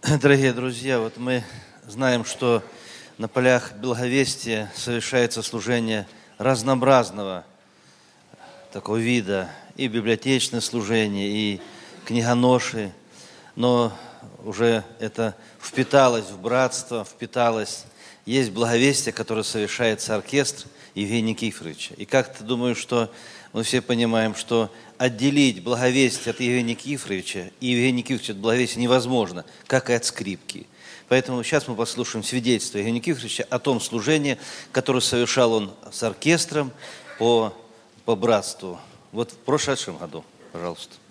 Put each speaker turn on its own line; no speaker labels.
Дорогие друзья, вот мы знаем, что на полях Благовестия совершается служение разнообразного такого вида, и библиотечное служение, и книгоноши, но уже это впиталось в братство, впиталось. Есть Благовестие, которое совершается оркестр Евгения Никифоровича. И как-то думаю, что мы все понимаем, что отделить Благовестие от Евгения Никифоровича и Евгения Никифоровича от Благовестия невозможно, как и от скрипки. Поэтому сейчас мы послушаем свидетельство Евгения Никифоровича о том служении, которое совершал он с оркестром по братству. Вот в прошедшем году, пожалуйста.